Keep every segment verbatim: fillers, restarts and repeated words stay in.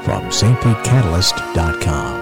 from Saint Pete Catalyst dot com.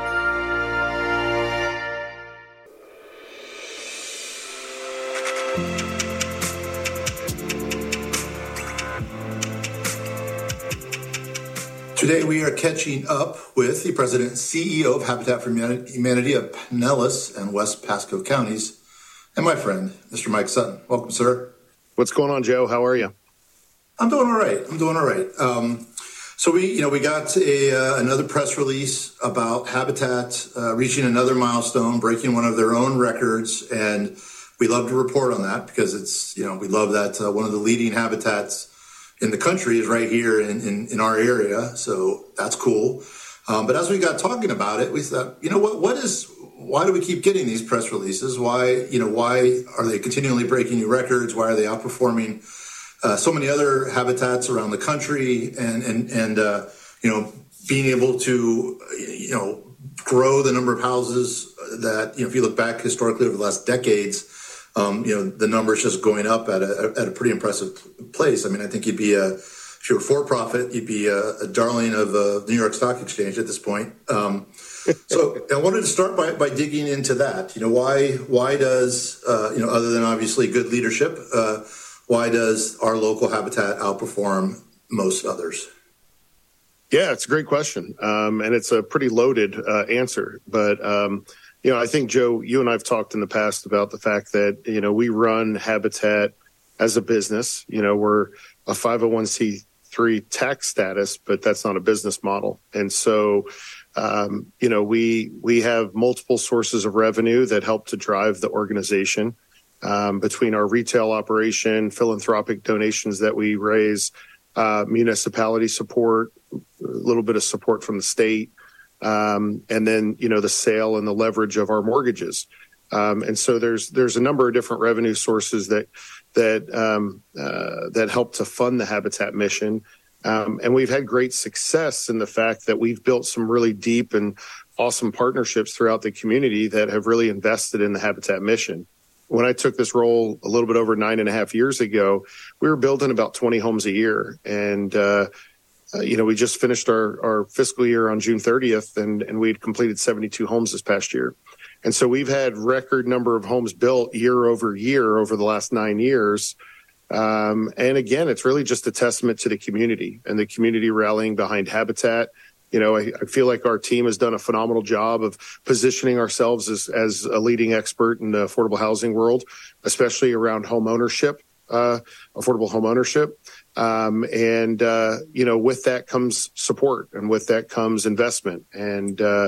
Today we are catching up with the President and C E O of Habitat for Humanity of Pinellas and West Pasco counties, and my friend, Mister Mike Sutton. Welcome, sir. What's going on, Joe? How are you? I'm doing all right. I'm doing all right. Um, so we, you know, we got a uh, another press release about Habitat uh, reaching another milestone, breaking one of their own records, and we love to report on that because it's, you know, we love that uh, one of the leading habitats in the country is right here in, in, in our area. So that's cool. Um, but as we got talking about it, we thought, you know what, what is, why do we keep getting these press releases? Why, you know, why are they continually breaking new records? Why are they outperforming uh, so many other habitats around the country? And, and, and, uh, you know, being able to, you know, grow the number of houses that, you know, if you look back historically over the last decades, Um, you know, the numbers just going up at a at a pretty impressive place. I mean, I think you'd be a, if you were for profit, you'd be a, a darling of uh, the New York Stock Exchange at this point. Um, so I wanted to start by, by digging into that. You know, why why does uh, you know, other than obviously good leadership, uh, why does our local habitat outperform most others? Yeah, it's a great question, um, and it's a pretty loaded uh, answer, but. Um, You know, I think, Joe, you and I have talked in the past about the fact that, you know, we run Habitat as a business. You know, we're a five oh one c three tax status, but that's not a business model. And so, um, you know, we we have multiple sources of revenue that help to drive the organization um, between our retail operation, philanthropic donations that we raise, uh, municipality support, a little bit of support from the state. Um, and then, you know, the sale and the leverage of our mortgages. Um, and so there's there's a number of different revenue sources that that um, uh, that help to fund the Habitat mission. Um, and we've had great success in the fact that we've built some really deep and awesome partnerships throughout the community that have really invested in the Habitat mission. When I took this role a little bit over nine and a half years ago, we were building about twenty homes a year. And uh Uh, you know, we just finished our, our fiscal year on June thirtieth, and, and we'd completed seventy-two homes this past year. And so we've had record number of homes built year over year over the last nine years. Um, and again, it's really just a testament to the community and the community rallying behind Habitat. You know, I, I feel like our team has done a phenomenal job of positioning ourselves as, as a leading expert in the affordable housing world, especially around home ownership, uh, affordable home ownership. Um, and, uh, you know, with that comes support, and with that comes investment, and, uh,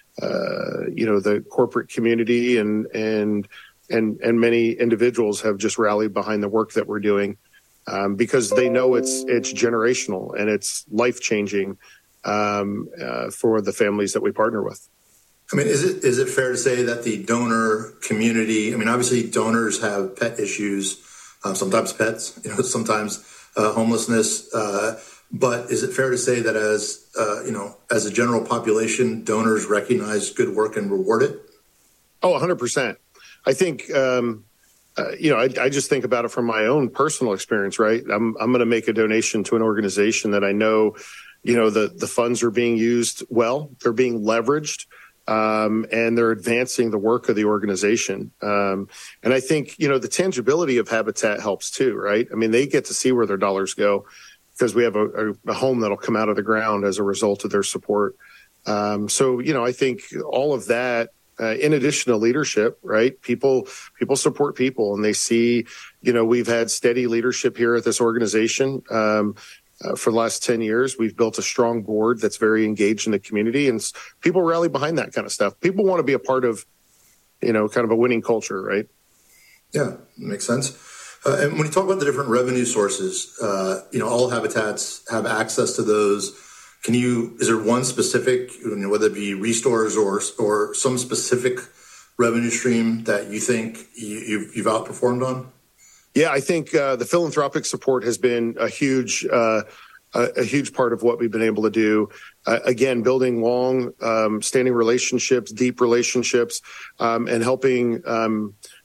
uh, you know, the corporate community and, and, and, and many individuals have just rallied behind the work that we're doing, um, because they know it's, it's generational and it's life changing, um, uh, for the families that we partner with. I mean, is it, is it fair to say that the donor community, I mean, obviously donors have pet issues, um, sometimes pets, you know, sometimes Uh, homelessness, uh, but is it fair to say that as, uh, you know, as a general population, donors recognize good work and reward it? Oh, one hundred percent. I think, um, uh, you know, I, I just think about it from my own personal experience, right? I'm, I'm going to make a donation to an organization that I know, you know, the, the funds are being used well, they're being leveraged. Um, and they're advancing the work of the organization. Um, and I think, you know, the tangibility of Habitat helps too, right? I mean, they get to see where their dollars go because we have a, a, a home that'll come out of the ground as a result of their support. Um, so, you know, I think all of that, uh, in addition to leadership, right? People, people support people, and they see, you know, we've had steady leadership here at this organization. Um, Uh, for the last ten years, we've built a strong board that's very engaged in the community, and people rally behind that kind of stuff. People want to be a part of, you know, kind of a winning culture, right? Yeah, makes sense. Uh, and when you talk about the different revenue sources, uh, you know, all habitats have access to those. Can you, is there one specific, you know, whether it be restores or or some specific revenue stream that you think you, you've, you've outperformed on? Yeah, I think uh, the philanthropic support has been a huge, uh, a, a huge part of what we've been able to do. Uh, again, building long um, standing relationships, deep relationships, um, and helping um,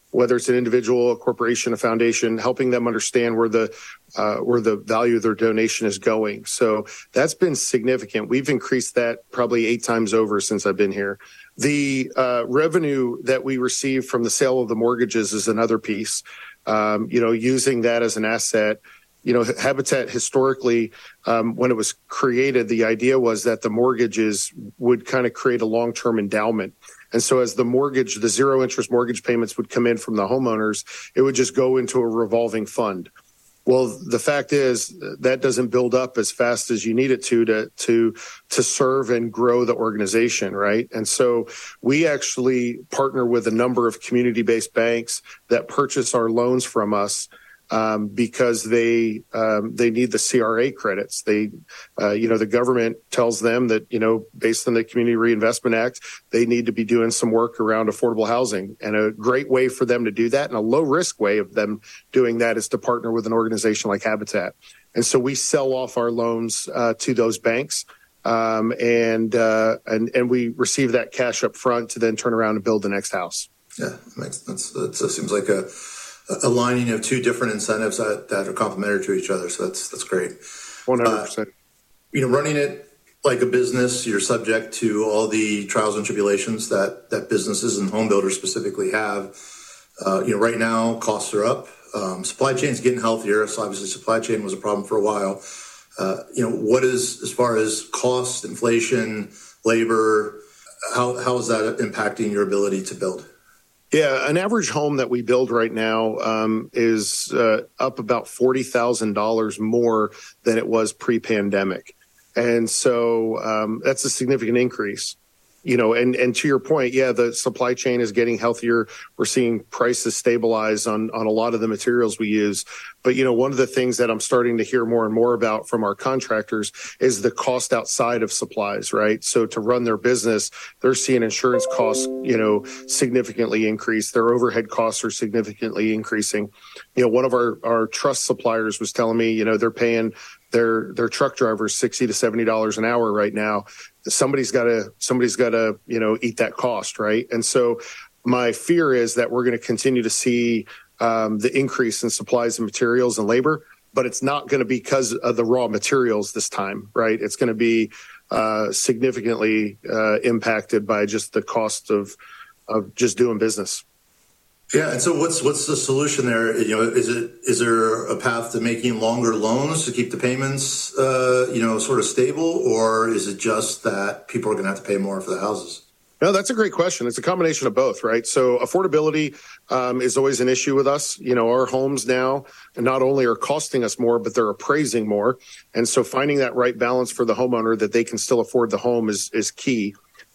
whether it's an individual, a corporation, a foundation, helping them understand where the uh, where the value of their donation is going. So that's been significant. We've increased that probably eight times over since I've been here. The uh, revenue that we receive from the sale of the mortgages is another piece. Um, you know, using that as an asset. You know, Habitat historically, um, when it was created, the idea was that the mortgages would kind of create a long-term endowment. And so as the mortgage, the zero interest mortgage payments would come in from the homeowners, it would just go into a revolving fund. Well, the fact is that doesn't build up as fast as you need it to, to, to, to serve and grow the organization, right? And so we actually partner with a number of community-based banks that purchase our loans from us. Um, because they um, they need the C R A credits. They, uh, you know, the government tells them that, you know, based on the Community Reinvestment Act, they need to be doing some work around affordable housing. And a great way for them to do that, and a low risk way of them doing that, is to partner with an organization like Habitat. And so we sell off our loans uh, to those banks, um, and uh, and and we receive that cash up front to then turn around and build the next house. Yeah, that makes that's that seems like a. aligning of two different incentives that, that are complementary to each other. So that's that's great. one hundred percent. Uh, you know, running it like a business, you're subject to all the trials and tribulations that, that businesses and home builders specifically have. Uh, you know, right now, costs are up. Um, supply chain's getting healthier. So obviously supply chain was a problem for a while. Uh, you know, what is, as far as cost, inflation, labor, how how is that impacting your ability to build? Yeah, an average home that we build right now um, is uh, up about forty thousand dollars more than it was pre-pandemic. And so um, that's a significant increase. You know, and, and to your point, yeah, the supply chain is getting healthier. We're seeing prices stabilize on, on a lot of the materials we use. But, you know, one of the things that I'm starting to hear more and more about from our contractors is the cost outside of supplies, right? So to run their business, they're seeing insurance costs, you know, significantly increase. Their overhead costs are significantly increasing. You know, one of our, our truss suppliers was telling me, you know, they're paying their their truck drivers sixty to seventy dollars an hour right now. Somebody's got to somebody's got to, you know, eat that cost, right? And so my fear is that we're going to continue to see um, the increase in supplies and materials and labor, but it's not going to be because of the raw materials this time, right? It's going to be uh, significantly uh, impacted by just the cost of of just doing business. Yeah, and so what's what's the solution there? You know, is it is there a path to making longer loans to keep the payments, uh, you know, sort of stable, or is it just that people are going to have to pay more for the houses? No, that's a great question. It's a combination of both, right? So affordability um, is always an issue with us. You know, our homes now not only are costing us more, but they're appraising more, and so finding that right balance for the homeowner that they can still afford the home is is key.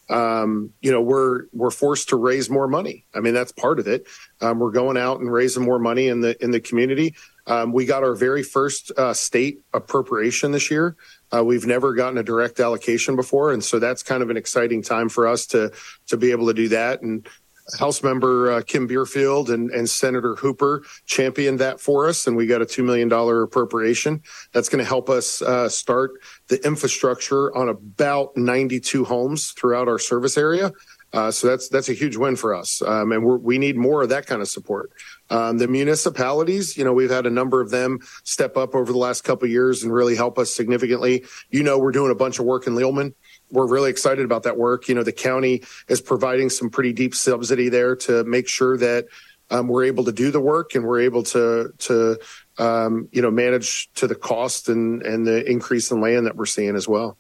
Um, you know, we're, we're forced to raise more money. I mean, that's part of it. Um, we're going out and raising more money in the, in the community. Um, we got our very first, uh, state appropriation this year. Uh, we've never gotten a direct allocation before. And so that's kind of an exciting time for us to, to be able to do that. And House member uh, Kim Bierfield and, and Senator Hooper championed that for us, and we got a two million dollars appropriation. That's going to help us uh, start the infrastructure on about ninety-two homes throughout our service area. Uh, so that's that's a huge win for us, um, and we're, we need more of that kind of support. Um, the municipalities, you know, we've had a number of them step up over the last couple of years and really help us significantly. You know, we're doing a bunch of work in Leelman. We're really excited about that work. You know, the county is providing some pretty deep subsidy there to make sure that um, we're able to do the work and we're able to, to um, you know, manage to the cost and, and the increase in land that we're seeing as well.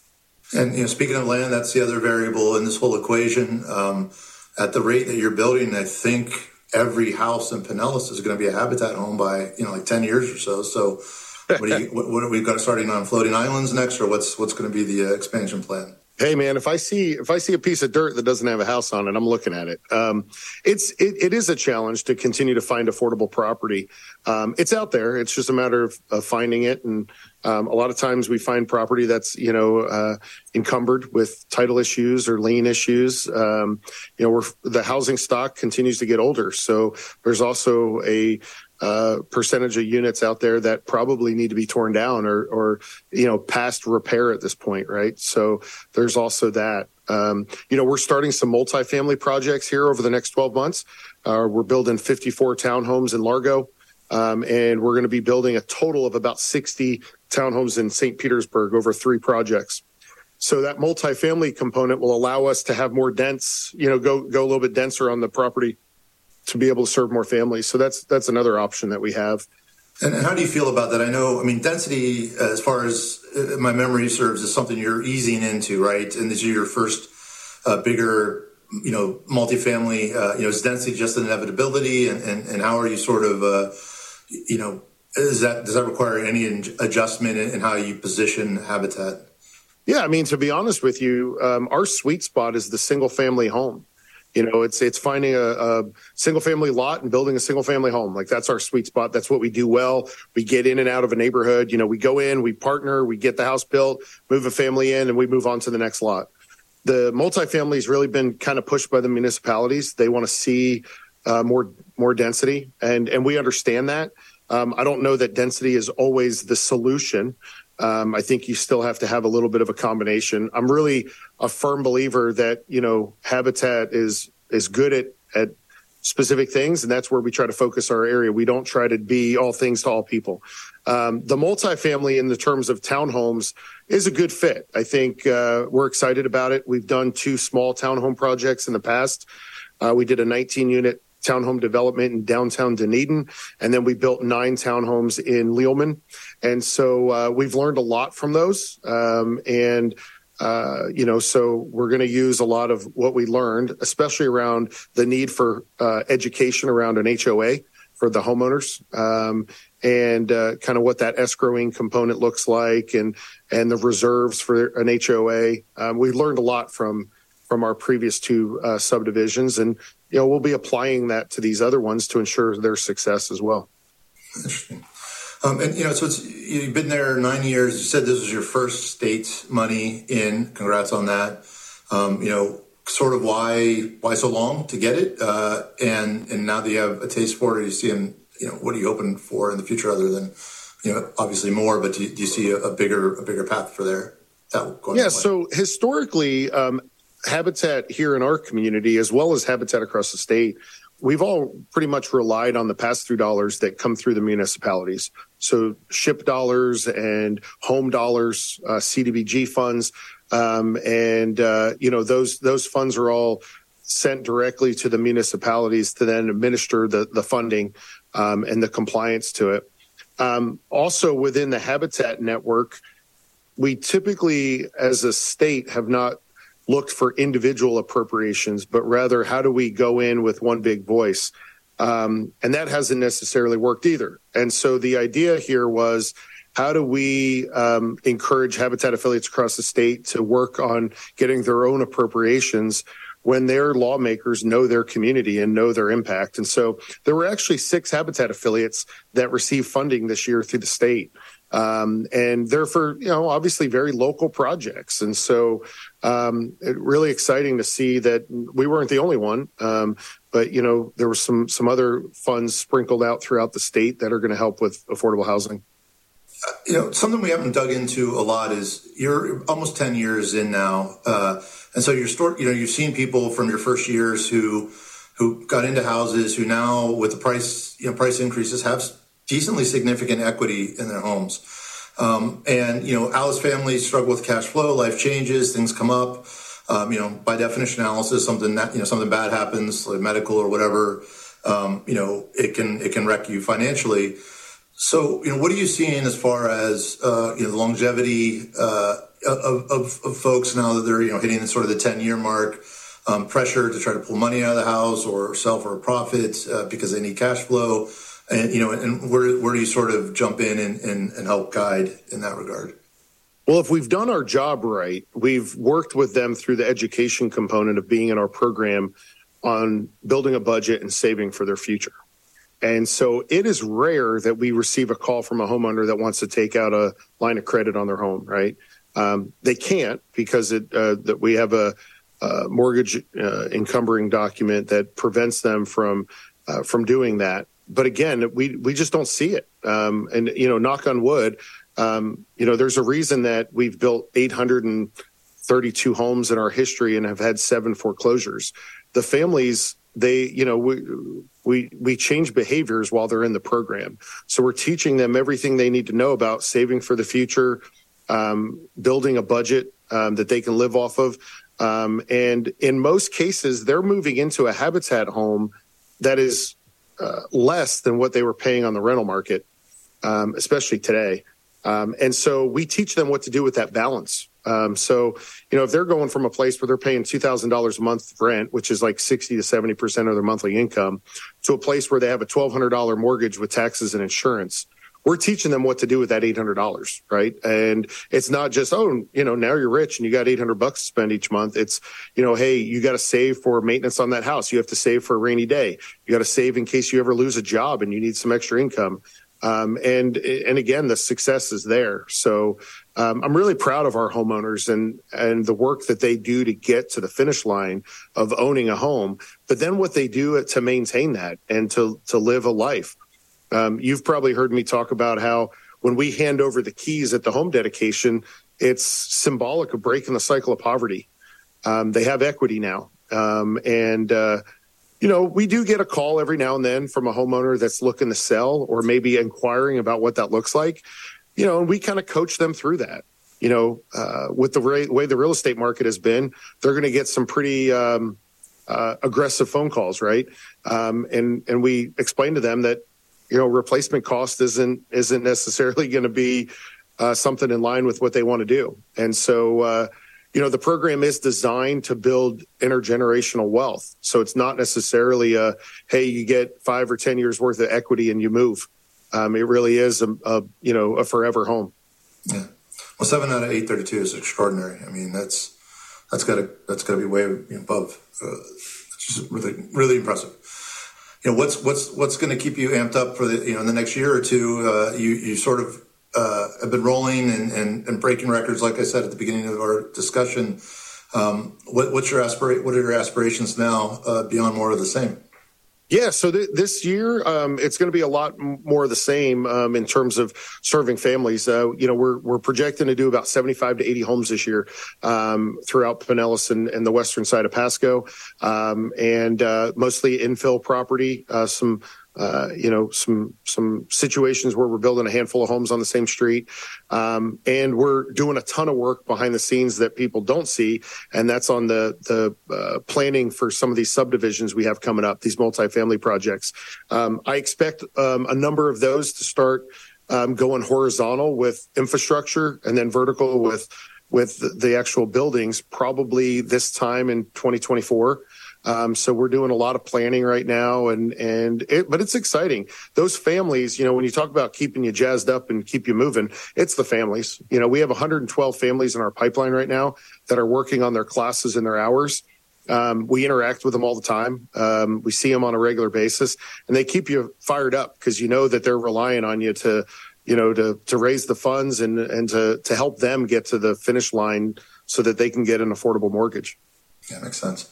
And, you know, speaking of land, that's the other variable in this whole equation. Um, at the rate that you're building, I think every house in Pinellas is going to be a Habitat home by, you know, like ten years or so. So what, do you, what, what are we got starting on floating islands next, or what's what's going to be the uh, expansion plan? Hey man, if I see if I see a piece of dirt that doesn't have a house on it, I'm looking at it. Um, it's it, it is a challenge to continue to find affordable property. Um, it's out there. It's just a matter of, of finding it, and um, a lot of times we find property that's you know uh, encumbered with title issues or lien issues. Um, you know, we're, the housing stock continues to get older, so there's also a uh, percentage of units out there that probably need to be torn down or, or, you know, past repair at this point, right? So there's also that. Um, you know, we're starting some multifamily projects here over the next twelve months. Uh, we're building fifty-four townhomes in Largo, um, and we're going to be building a total of about sixty townhomes in Saint Petersburg over three projects. So that multifamily component will allow us to have more dense, you know, go go a little bit denser on the property to be able to serve more families. So that's that's another option that we have. And how do you feel about that? I know, I mean, density, as far as my memory serves, is something you're easing into, right? And this is your first uh, bigger, you know, multifamily. Uh, you know, is density just an inevitability? And, and, and how are you sort of, uh, you know, is that does that require any adjustment in, in how you position Habitat? Yeah, I mean, to be honest with you, um, our sweet spot is the single family home. You know, it's it's finding a, a single family lot and building a single family home. Like that's our sweet spot. That's what we do well. We get in and out of a neighborhood. You know, we go in, we partner, we get the house built, move a family in, and we move on to the next lot. The multifamily has really been kind of pushed by the municipalities. They want to see uh, more more density, and and we understand that. Um, I don't know that density is always the solution. Um, I think you still have to have a little bit of a combination. I'm really a firm believer that, you know, Habitat is is good at, at specific things, and that's where we try to focus our area. We don't try to be all things to all people. Um, the multifamily in the terms of townhomes is a good fit. I think uh, we're excited about it. We've done two small townhome projects in the past. Uh, we did a nineteen unit townhome development in downtown Dunedin, and then we built nine townhomes in Lealman. And so uh, we've learned a lot from those. Um, and, uh, you know, so we're going to use a lot of what we learned, especially around the need for uh, education around an H O A for the homeowners, um, and uh, kind of what that escrowing component looks like, and and the reserves for an H O A. Um, we learned a lot from from our previous two uh, subdivisions, and you know we'll be applying that to these other ones to ensure their success as well. Interesting. Um, and you know, so it's, you've been there nine years. You said this was your first state money in. Congrats on that. Um, you know, sort of why why so long to get it, uh, and and now that you have a taste for it, are you seeing, you know, what are you hoping for in the future other than, you know, obviously more, but do you, do you see a, a bigger a bigger path for there? That going yeah. So historically, um, Habitat here in our community, as well as Habitat across the state, we've all pretty much relied on the pass-through dollars that come through the municipalities. So SHIP dollars and home dollars, uh, C D B G funds, um, and uh, you know those those funds are all sent directly to the municipalities to then administer the the funding um, and the compliance to it. Um, also, within the Habitat network, we typically, as a state, have not looked for individual appropriations, but rather how do we go in with one big voice? Um, and that hasn't necessarily worked either. And so the idea here was, how do we um, encourage Habitat affiliates across the state to work on getting their own appropriations when their lawmakers know their community and know their impact? And so there were actually six Habitat affiliates that received funding this year through the state. Um, and they're for, you know, obviously very local projects. And so um, it really exciting to see that we weren't the only one. Um, but, you know, there were some some other funds sprinkled out throughout the state that are going to help with affordable housing. You know, something we haven't dug into a lot is you're almost ten years in now. Uh, and so you're, store, you know, you've seen people from your first years who who got into houses, who now with the price, you know, price increases have decently significant equity in their homes. Um, and, you know, Alice families struggle with cash flow, life changes, things come up. Um, you know, by definition analysis, something that, you know, something bad happens, like medical or whatever, um, you know, it can, it can wreck you financially. So, you know, what are you seeing as far as, uh, you know, the longevity, uh, of, of, of folks now that they're, you know, hitting sort of the ten year mark, um, pressure to try to pull money out of the house or sell for a profit, uh, because they need cash flow? And, you know, and where where do you sort of jump in and, and, and help guide in that regard? Well, if we've done our job right, we've worked with them through the education component of being in our program on building a budget and saving for their future. And so it is rare that we receive a call from a homeowner that wants to take out a line of credit on their home, right? Um, they can't because it, uh, that we have a, a mortgage uh, encumbering document that prevents them from uh, from doing that. but again, we, we just don't see it. Um, and, you know, knock on wood, um, you know, there's a reason that we've built eight hundred thirty-two homes in our history and have had seven foreclosures. The families, they, you know, we, we, we change behaviors while they're in the program. So we're teaching them everything they need to know about saving for the future, um, building a budget, um, that they can live off of. Um, and in most cases, they're moving into a Habitat home that is uh, less than what they were paying on the rental market, um, especially today. Um, and so we teach them what to do with that balance. Um, so, you know, if they're going from a place where they're paying two thousand dollars a month rent, which is like sixty to seventy percent of their monthly income, to a place where they have a twelve hundred dollars mortgage with taxes and insurance, we're teaching them what to do with that eight hundred dollars, right? And it's not just, oh, you know, now you're rich and you got eight hundred bucks to spend each month. It's, you know, hey, you got to save for maintenance on that house. You have to save for a rainy day. You got to save in case you ever lose a job and you need some extra income. Um, and, and again, the success is there. So, um, I'm really proud of our homeowners and, and the work that they do to get to the finish line of owning a home, but then what they do to maintain that and to, to live a life. Um, you've probably heard me talk about how when we hand over the keys at the home dedication, it's symbolic of breaking the cycle of poverty. Um, they have equity now. Um, and, uh, you know, we do get a call every now and then from a homeowner that's looking to sell or maybe inquiring about what that looks like, you know, and we kind of coach them through that. You know, uh, with the way, way the real estate market has been, they're going to get some pretty um, uh, aggressive phone calls, right? Um, and and we explain to them that, you know, replacement cost isn't isn't necessarily going to be uh, something in line with what they want to do. And so, uh, you know, the program is designed to build intergenerational wealth. So it's not necessarily a, hey, you get five or ten years worth of equity and you move. Um, it really is a, a, you know, a forever home. Yeah. Well, seven out of eight thirty-two is extraordinary. I mean, that's, that's gotta, that's gotta be way above, uh, it's just really, really impressive. You know, what's, what's, what's going to keep you amped up for the, you know, in the next year or two? Uh, you, you sort of, uh, have been rolling and, and, and breaking records. Like I said at the beginning of our discussion, um, what, what's your aspirate, what are your aspirations now, uh, beyond more of the same? Yeah, so th- this year um, it's going to be a lot m- more of the same um, in terms of serving families. Uh, you know, we're we're projecting to do about seventy-five to eighty homes this year um, throughout Pinellas and, and the western side of Pasco, um, and uh, mostly infill property. Uh, some. Uh, you know, some some situations where we're building a handful of homes on the same street. Um, and we're doing a ton of work behind the scenes that people don't see. And that's on the the uh, planning for some of these subdivisions we have coming up, these multifamily projects. Um, I expect um, a number of those to start um, going horizontal with infrastructure and then vertical with with the actual buildings probably this time in twenty twenty-four. Um, so we're doing a lot of planning right now and, and it, but it's exciting. Those families, you know, when you talk about keeping you jazzed up and keep you moving, it's the families. You know, we have one hundred twelve families in our pipeline right now that are working on their classes and their hours. Um, we interact with them all the time. Um, we see them on a regular basis and they keep you fired up because you know that they're relying on you to, you know, to, to raise the funds and, and to, to help them get to the finish line so that they can get an affordable mortgage. Yeah, makes sense.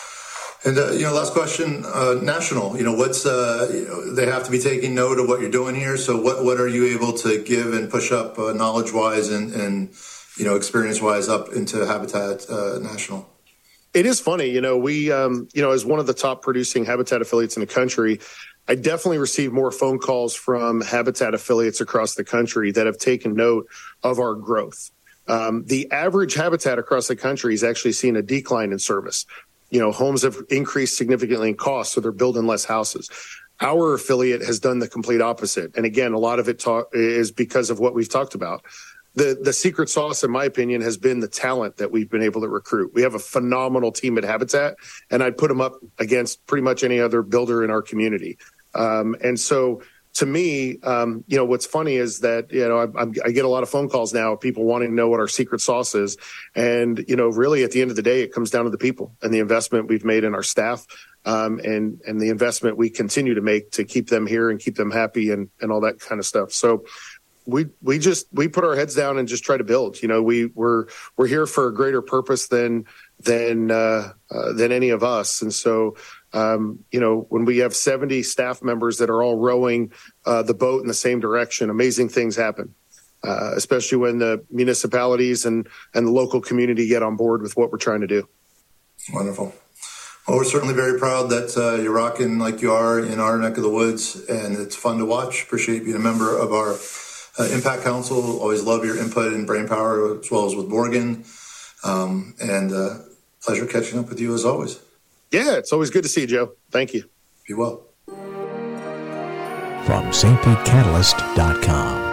And, uh, you know, last question, uh, national, you know, what's, uh, you know, they have to be taking note of what you're doing here. So what, what are you able to give and push up uh, knowledge wise and, and, you know, experience wise up into Habitat uh, National? It is funny. You know, we, um, you know, as one of the top producing Habitat affiliates in the country, I definitely receive more phone calls from Habitat affiliates across the country that have taken note of our growth. Um, the average Habitat across the country is actually seeing a decline in service. You know, homes have increased significantly in cost, so they're building less houses. Our affiliate has done the complete opposite. And again, a lot of it talk, is because of what we've talked about. The the secret sauce, in my opinion, has been the talent that we've been able to recruit. We have a phenomenal team at Habitat, and I'd put them up against pretty much any other builder in our community. Um, and so to me, um, you know, what's funny is that, you know, I, I get a lot of phone calls now, people wanting to know what our secret sauce is. And, you know, really at the end of the day, it comes down to the people and the investment we've made in our staff, um, and, and the investment we continue to make to keep them here and keep them happy and, and all that kind of stuff. So we, we just, we put our heads down and just try to build. You know, we, we're, we're here for a greater purpose than, than, uh, uh, than any of us. And so, Um, you know, when we have seventy staff members that are all rowing uh, the boat in the same direction, amazing things happen, uh, especially when the municipalities and, and the local community get on board with what we're trying to do. Wonderful. Well, we're certainly very proud that uh, you're rocking like you are in our neck of the woods, and it's fun to watch. Appreciate being a member of our uh, Impact Council. Always love your input and brain power, as well as with Morgan. Um, and uh, pleasure catching up with you as always. Yeah, it's always good to see you, Joe. Thank you. Be well. From Saint Pete Catalyst dot com.